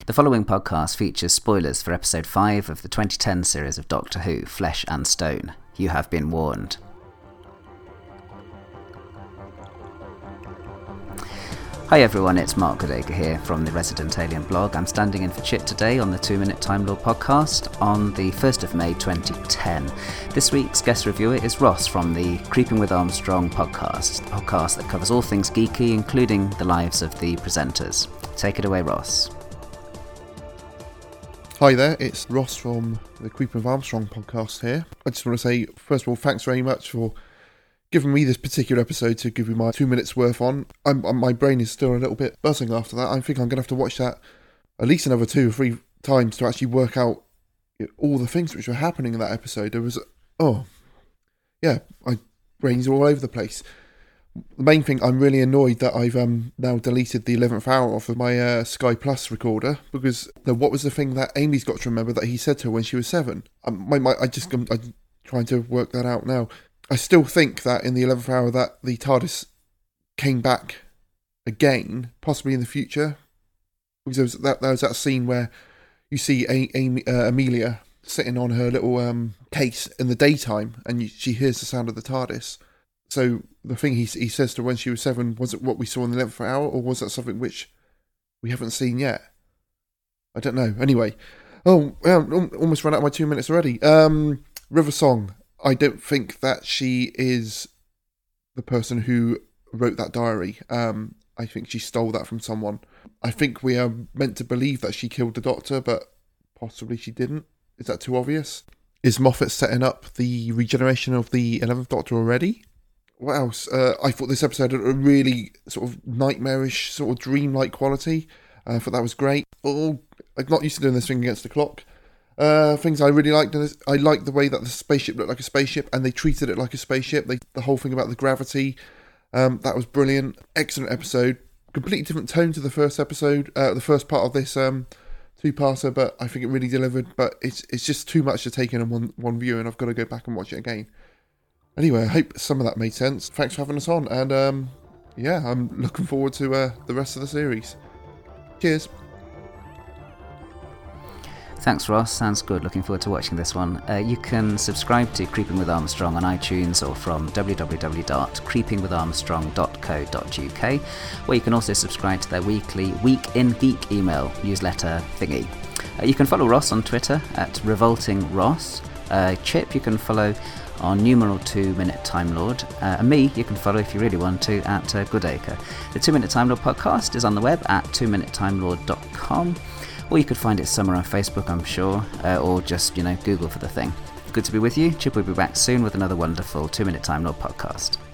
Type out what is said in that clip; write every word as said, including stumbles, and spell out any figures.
The following podcast features spoilers for episode five of the twenty ten series of Doctor Who, Flesh and Stone. You have been warned. Hi everyone, it's Mark Goodacre here from the Resident Alien blog. I'm standing in for Chip today on the Two Minute Time Lord podcast on the first of May twenty ten. This week's guest reviewer is Ross from the Creeping with Armstrong podcast, a podcast that covers all things geeky, including the lives of the presenters. Take it away, Ross. Hi there, it's Ross from the Creeping with Armstrong podcast here. I just want to say, first of all, thanks very much for giving me this particular episode to give you my two minutes worth on. I'm, I'm, my brain is still a little bit buzzing after that. I think I'm going to have to watch that at least another two or three times to actually work out all the things which were happening in that episode. There was, oh, yeah, my brain's all over the place. The main thing, I'm really annoyed that I've um, now deleted the eleventh hour off of my uh, Sky Plus recorder, because now, what was the thing that Amy's got to remember that he said to her when she was seven? Um, my, my, I just, I'm, I'm trying to work that out now. I still think that in the eleventh hour that the TARDIS came back again, possibly in the future, because there was that, there was that scene where you see a, Amy, uh, Amelia sitting on her little um, case in the daytime, and you, she hears the sound of the TARDIS. So the thing he he says to her when she was seven, was it what we saw in the eleventh hour, or was that something which we haven't seen yet? I don't know. Anyway, oh, well, almost run out of my two minutes already. Um, River Song. I don't think that she is the person who wrote that diary. Um, I think she stole that from someone. I think we are meant to believe that she killed the Doctor, but possibly she didn't. Is that too obvious? Is Moffat setting up the regeneration of the eleventh Doctor already? What else? Uh, I thought this episode had a really sort of nightmarish, sort of dreamlike quality. Uh, I thought that was great. Oh, I'm not used to doing this thing against the clock. Uh, things I really liked. I liked the way that the spaceship looked like a spaceship, and they treated it like a spaceship. They, the whole thing about the gravity, um, that was brilliant. Excellent episode. Completely different tone to the first episode, uh, the first part of this um, two-parter, but I think it really delivered. But it's it's just too much to take in on one, one view, and I've got to go back and watch it again. Anyway, I hope some of that made sense. Thanks for having us on, and um, yeah, I'm looking forward to uh, the rest of the series. Cheers. Thanks, Ross. Sounds good. Looking forward to watching this one. Uh, you can subscribe to Creeping with Armstrong on iTunes or from w w w dot creeping with armstrong dot co dot u k, where you can also subscribe to their weekly Week in Geek email newsletter thingy. Uh, you can follow Ross on Twitter at Revolting Ross. Uh, Chip, you can follow on numeral two Minute Time Lord. Uh, and me, you can follow if you really want to at uh, Goodacre. The Two Minute Time Lord podcast is on the web at two minute time lord dot com. Or you could find it somewhere on Facebook, I'm sure, uh, or just, you know, Google for the thing. Good to be with you. Chip will be back soon with another wonderful Two Minute Time Lord podcast.